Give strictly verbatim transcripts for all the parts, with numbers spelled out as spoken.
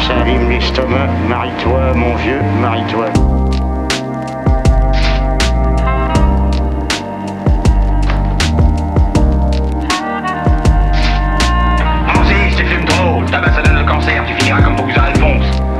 ça abîme l'estomac. Marie-toi, mon vieux, marie-toi. Francis, tu fumes trop, ta ça donne le cancer, tu finiras comme ton cousin Alphonse.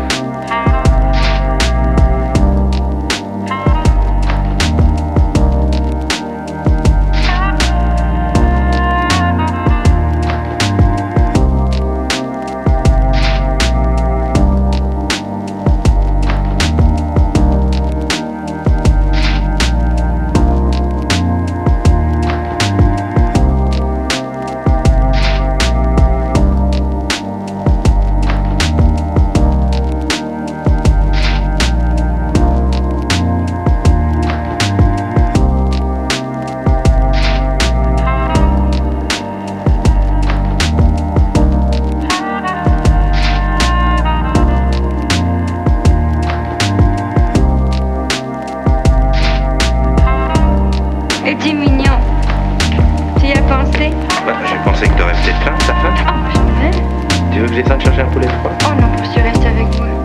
Et dis mignon, tu y as pensé? Bah, j'ai pensé que t'aurais peut-être faim, ta femme. Oh, moi je m'en vais. Tu veux que je descende chercher un poulet froid? Oh non, tu restes avec moi.